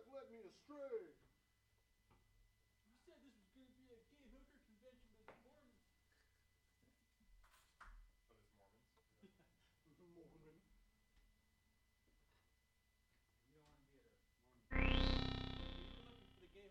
have led me astray. You said this was going to be a gay hooker convention with Mormons. But it's Mormons. Mormon. You don't want to be at a Mormon. You were looking for the gay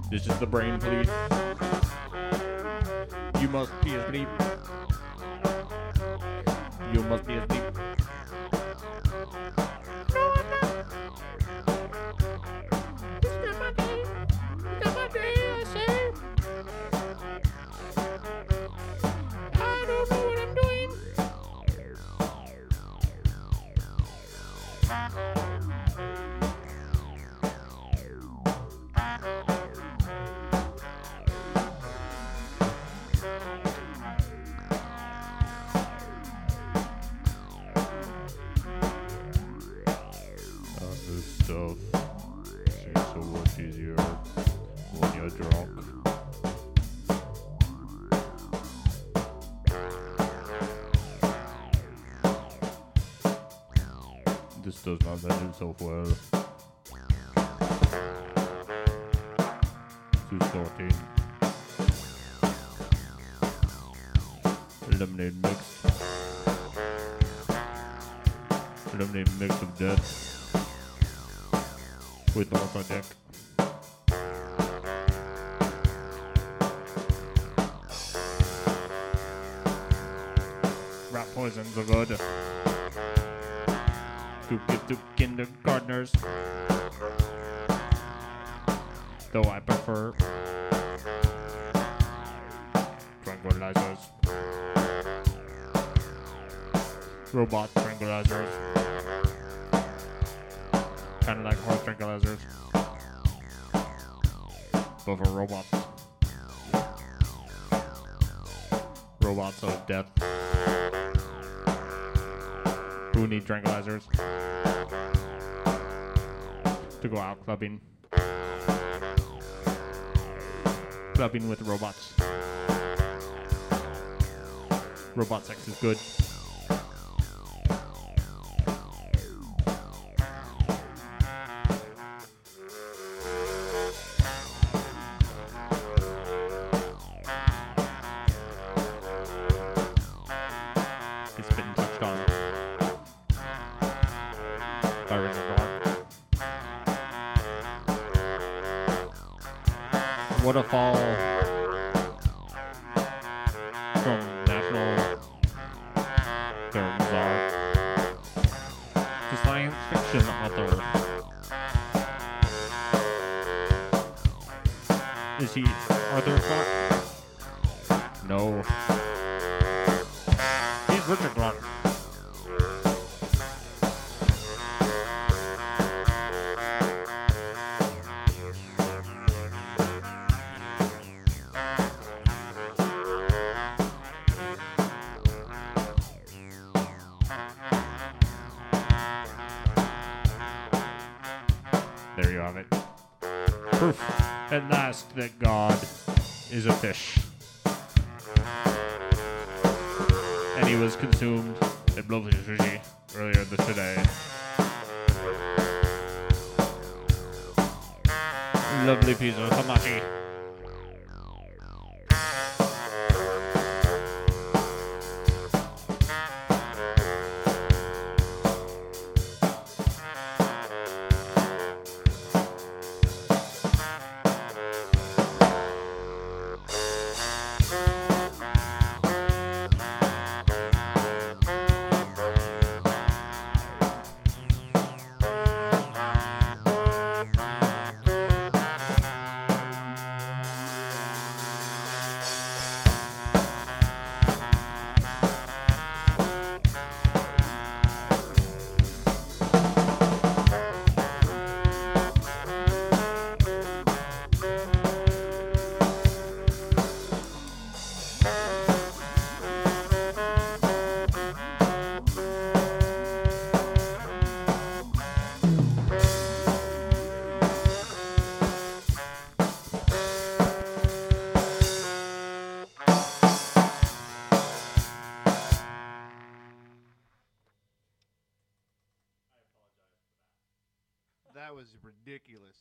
This is the brain bleed. You must be asleep. You must be asleep. No, I'm not. It's not my day. It's not my day, I say. I don't know what I'm doing. This stuff seems so much easier when you're drunk. This does not lend itself well to starting lemonade mix. Lemonade mix of death with lots on deck. Rat poisons are good to give to kindergartners, though I prefer tranquilizers. Robot tranquilizers. Kind of like horse tranquilizers, but for robots. Robots of death who need tranquilizers to go out clubbing. Clubbing with robots. Robot sex is good. What a fall from national films are to science fiction author. Is he Arthur Clarke? No. He's Richard Clarke. There you have it. Proof at last that God is a fish. And he was consumed at Blowfish Sushi earlier today. Lovely piece of hamachi. That was ridiculous.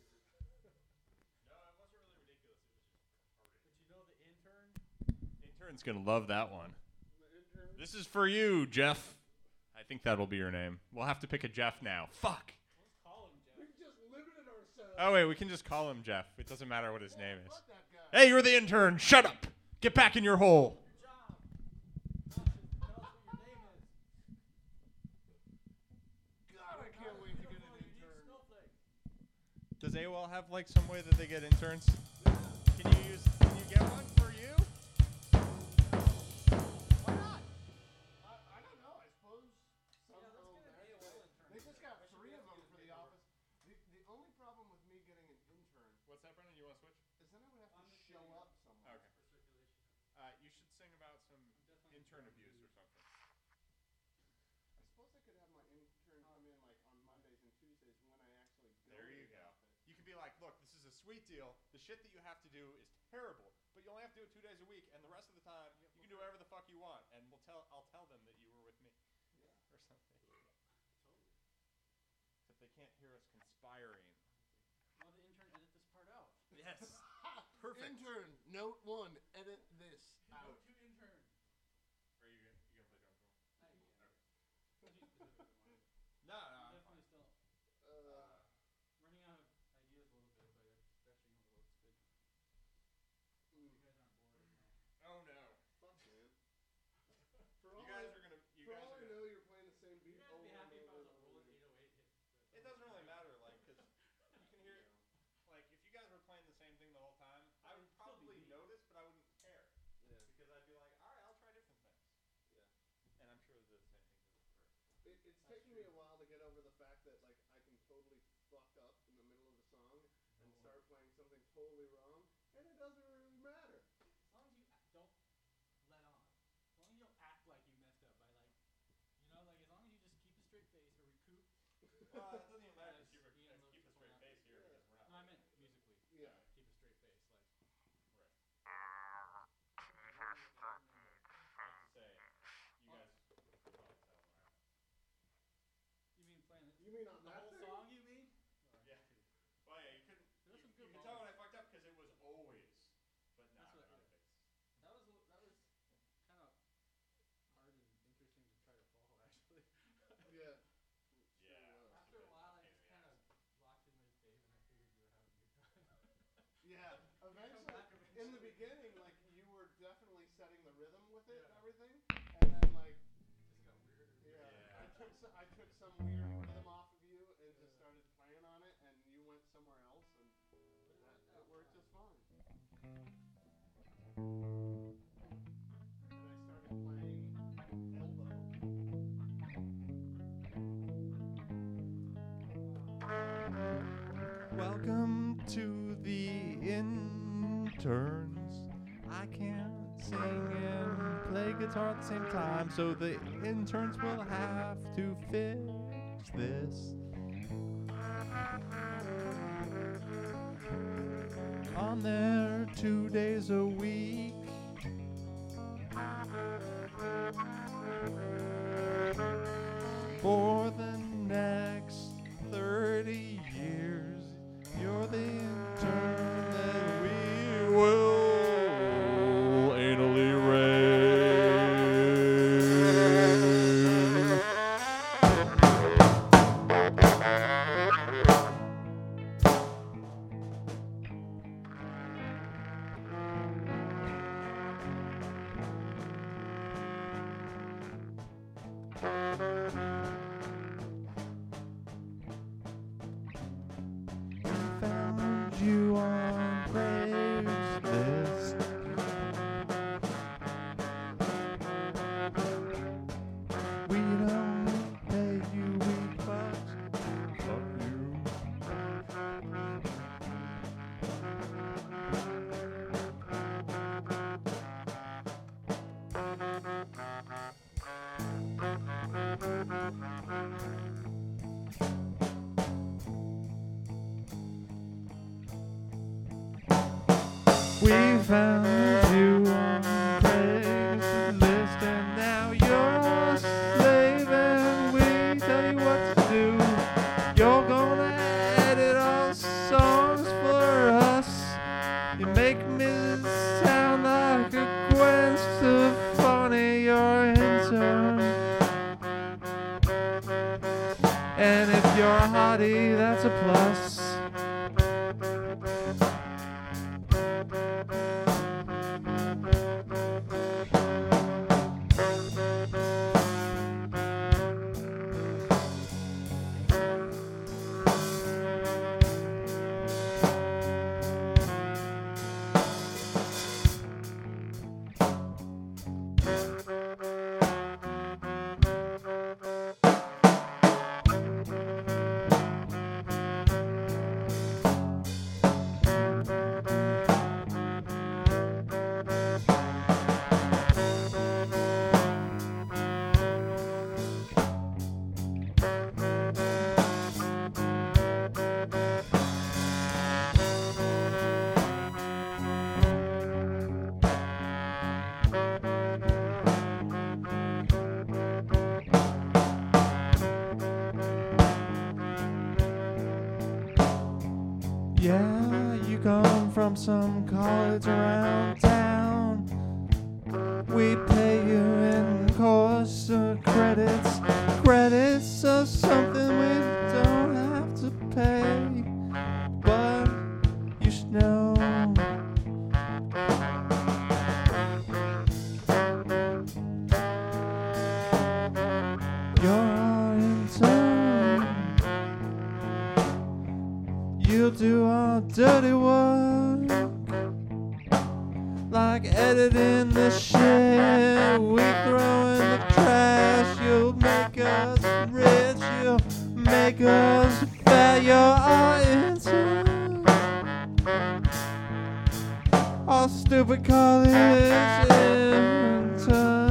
Intern's gonna love that one. This is for you, Jeff. I think that'll be your name. We'll have to pick a Jeff now. Fuck. Let's call him Jeff. We just limited ourselves. Oh, wait, we can just call him Jeff. It doesn't matter what his name is. Fuck that guy. Hey, you're the intern. Shut up. Get back in your hole. God, I can't wait to get an intern. Does AOL have like some way that they get interns? Can you get one for you? Why not? I don't know. I suppose some they just got 3 of them for the office. The only problem with me getting an intern What's that, Brennan? You want to switch? is then I would have to show up somewhere. Okay. You should sing about some intern abuse or something. I suppose I could have my intern come in like on Mondays and Tuesdays when I actually go. There you to the go. office. You can be like, look, this is a sweet deal. The shit that you have to do is terrible, but you only have to do it 2 days a week, and the rest of the time you can do whatever the fuck you want, and I'll tell them that you were with me, or something. Except they can't hear us conspiring. Well, the intern edit this part out. Yes. Perfect. Intern, note 1, edit this out. Note to intern. Are you gonna play drums? I No, definitely still running out of ideas a little bit, but stretching a little. It's good. You guys aren't bored. No. Oh no. Fuck, man. You guys are gonna. For all I know, you're playing the same beat You guys over would be and happy if I over was and a over Roland again. 808 hit. It doesn't really matter, like, because you can hear, like, if you guys were playing the same thing the whole time, I would probably notice, but I wouldn't care. Yeah. Because I'd be like, all right, I'll try different things. Yeah. And I'm sure the same thing goes for. It's taken me a while to get over the fact that like I can totally fuck up in the middle of a song and start playing something totally wrong, and it doesn't really matter. As long as you don't let on. As long as you don't act like you messed up by like, like as long as you just keep a straight face or recoup. Well, it doesn't even matter As to keep a Ian loves straight to point out. face here because we're not. No, I meant musically. Yeah. Keep a straight face. Like. Have to say, you guys probably tell, right? You mean playing it? You mean on The that whole thing? song, you mean? Yeah. Well, yeah, you couldn't. There's some You good can tell when I moments. fucked up because it was always, but no, That's what- not a bass. That was kind of hard and interesting to try to follow, actually. Yeah. Yeah. After a while, I Pain in just the kind of ass. locked in with Dave, and I figured you were having a good time. Yeah. Eventually, back in the eventually. beginning, like you were definitely setting the rhythm with it and Yeah. everything, and then like Just got weirder. yeah, Yeah. I took some weird rhythm off of you and just started playing on it, and you went somewhere else, and it worked just fine. And I started playing elbow. Welcome to the interns. I can't sing and play guitar at the same time, so the interns will have to fix this. On their 2 days a week. For the next 30 years, you're the intern that we will anally raise. Found you on Craigslist. We don't pay you, we fuck you. We found you on Craigslist, and now you're a slave, and we tell you what to do. You're gonna edit our songs for us. You make me sound like a Gwen Stefani. You're an intern, and if you're a hottie, that's a plus. Yeah, you come from some college around town. We pay you in course credits. Credits are something we don't have to pay. But you should know. You're our intern. You'll do our dirty work, like editing the shit we throw in the trash. You'll make us rich, you'll make us fat. You're our intern, our stupid college intern.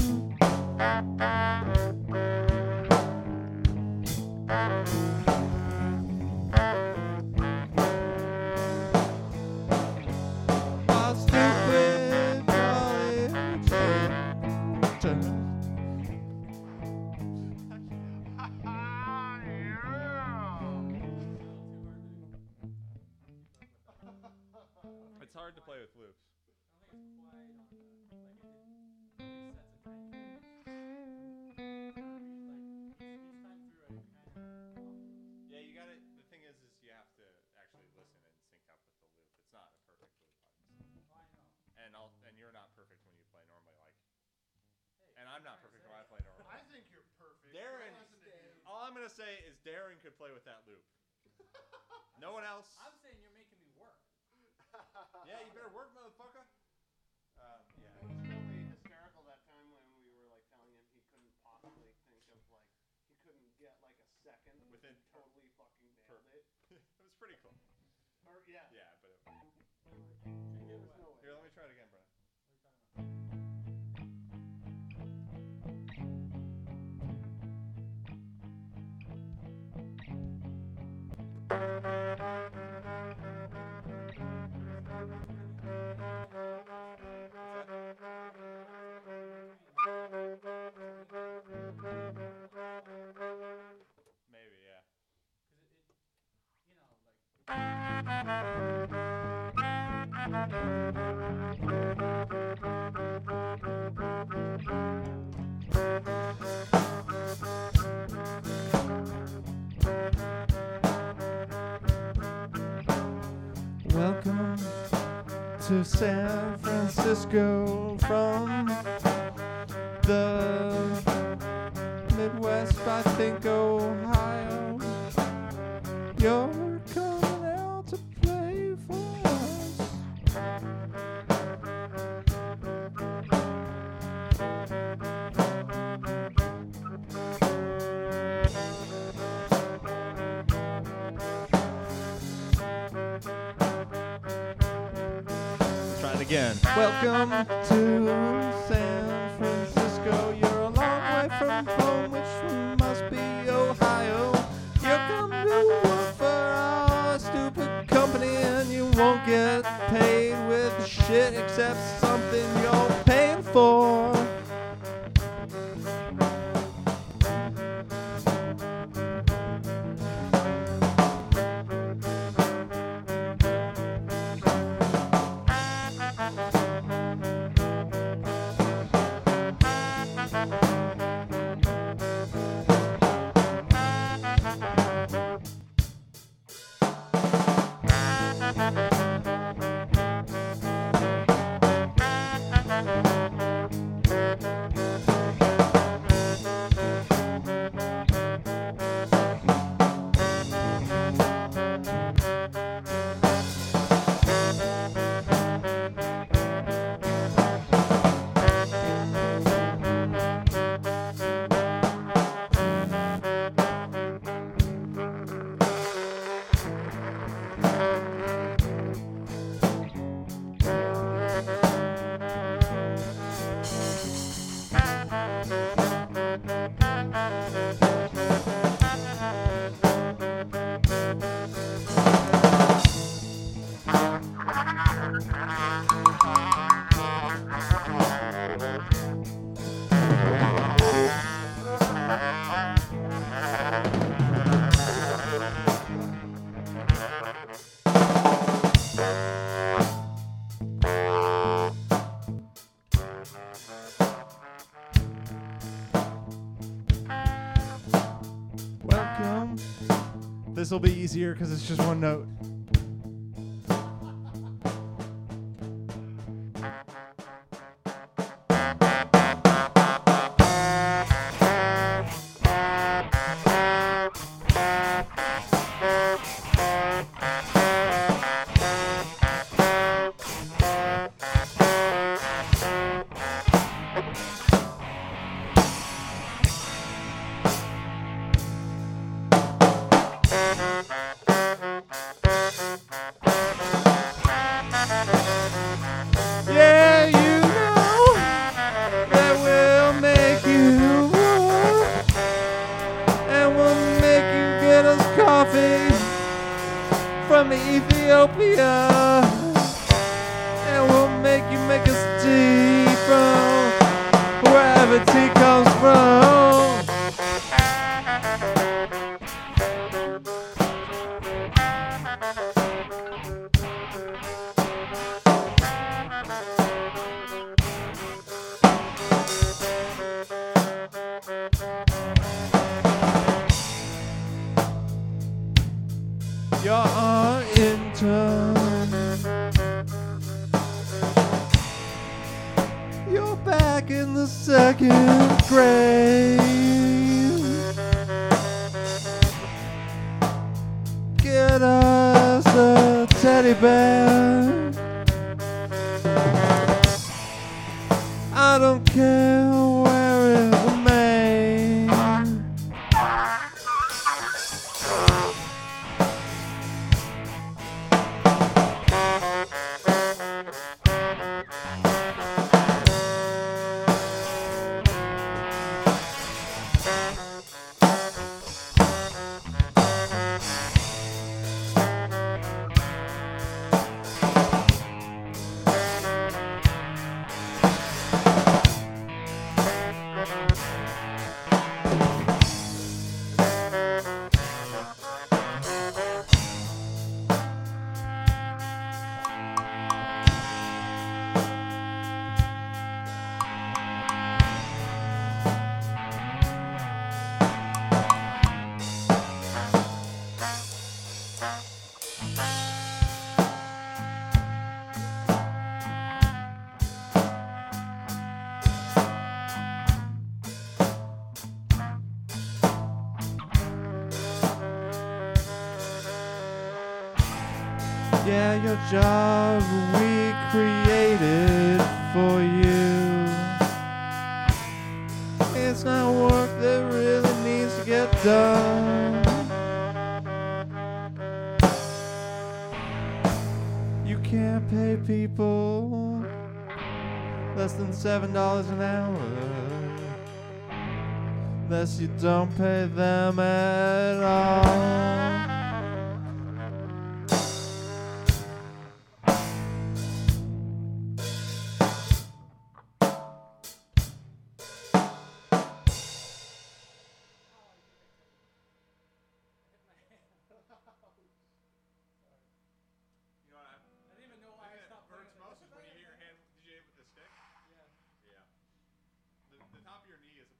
Our stupid college intern. It's hard to play with loops. I don't think it's quite on the, like it did sets of time frames. Like each time through it kind of Yeah, you got it. The thing is you have to actually listen and sync up with the loop. It's not a perfect loop, obviously. I know. And you're not perfect when you play normally, like. Hey, And I'm not what perfect are when I you play normally. I think you're perfect. Darren, Listen to you. all I'm gonna say is Darren could play with that loop. No one else. I'm saying you're making me work. Yeah, you better work, motherfucker. Yeah. It was really hysterical that time when we were like telling him he couldn't possibly think of like he couldn't get like a second Within- totally fucking nailed it. It was pretty cool. Or yeah. Yeah, but There was no way. here, let me try it again, Brennan. What are you talking about? Maybe, yeah. Because you know, like. Welcome to San Francisco from the Midwest, I think Ohio. You're coming out to play for us. Try it again. Welcome to San Francisco. You're a long way from home, which must be Ohio. You're coming to work for our stupid company, and you won't get paid with shit except something you're paying for. this will be easier because it's just one note. Yeah, you know that we'll make you warm, and we'll make you get us coffee from Ethiopia, and we'll make us tea from wherever tea comes from. You're our intern. You're back in the second grade. Get us a teddy bear. I don't care where it's made. Yeah, your job we created for you. It's not work that really needs to get done. You can't pay people less than $7 an hour unless you don't pay them at all. You know what? I didn't even know why I stopped Hurts playing most it. is when you hit your hand. Did you hit with the stick? Yeah. Yeah. The top of your knee is